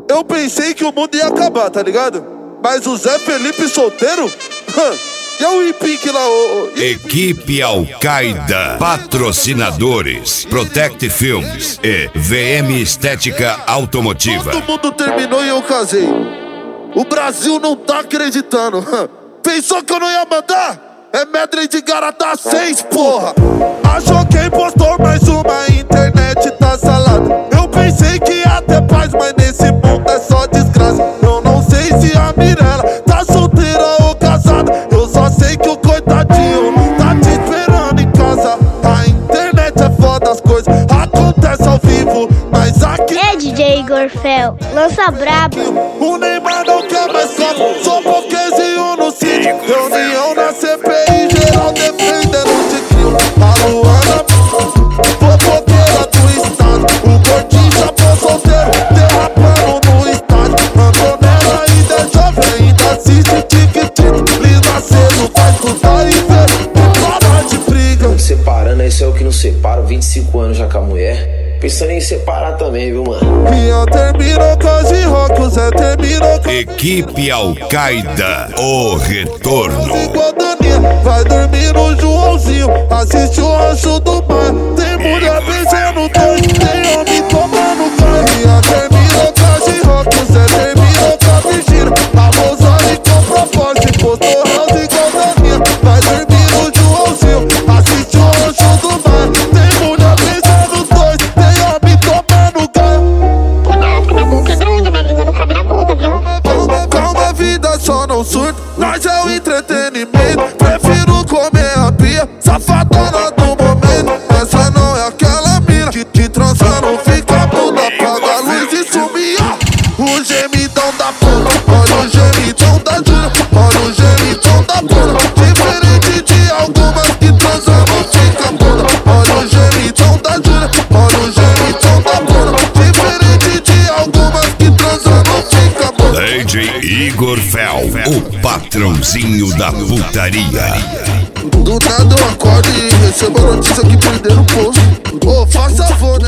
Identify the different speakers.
Speaker 1: Eu pensei que o mundo ia acabar, tá ligado? Mas o Zé Felipe solteiro? E o Ipink lá,
Speaker 2: Equipe Al-Qaeda, patrocinadores, Protect Films e VM Estética Automotiva.
Speaker 1: Todo mundo terminou e eu casei. O Brasil não tá acreditando. Pensou que eu não ia mandar? É Medley de Garata 6, porra. Achou quem postou mais uma, internet tá salada. Eu pensei que ia ter paz, mas nesse mundo é só desgraça. Eu não sei se a Mirella tá solteira ou casada. Eu só sei que o coitadinho tá te esperando em casa. A internet é foda, as coisas acontecem ao vivo, mas aqui
Speaker 3: é DJ Igor Fel, lança brabo.
Speaker 1: O Neymar não quer mais copo, só pouquezinho no sítio. Reunião na CPI, geral defendendo o Tiquinho. A Luana, fofoqueira do estado. O Gordinho chapou solteiro, derrapando no estádio. Antonella ainda é jovem, ainda assiste Tic-Tic. Lina cedo, vai estudar e ver, parar de briga.
Speaker 4: Separando, isso é o que não separa. 25 anos já com a mulher. Pensando em separar também, viu, mano?
Speaker 1: Rian terminou com a G-Rock, o Zé terminou com
Speaker 2: Equipe Al-Qaeda, o retorno.
Speaker 1: Vai dormir no Joãozinho, assiste o Rancho do Mar. Tem mulher beijando dois, tem homem tomando gás. Rian terminou com a G-Rock, o Zé terminou com a Virgínia. A Rosane comprou forte, postou house igual Daninha. Vai dormir no Joãozinho, assiste o Rancho do Mar. Tem mulher beijando dois, tem homem tomando gás.
Speaker 5: Cuidado que minha boca é grande, minha língua não cabe na boca, viu?
Speaker 1: Calma, a vida só não surta, nós é o entretenimento. Prefiro comer a pia, safadona do momento. Essa não é aquela mina que transa, não fica muda. Apaga a luz e sumia. O gemidão da puta, olha o gemidão da Júlia. Olha o gemidão da puta, diferente de algumas que transam, não fica muda. Olha o gemidão da Júlia, olha o gemidão da puta, diferente de algumas que transam, não fica muda.
Speaker 2: DJ Igor Fel, o patrãozinho da putaria.
Speaker 1: Do nada eu acordo e recebo a notícia que perderam o posto. Ô, faça favor,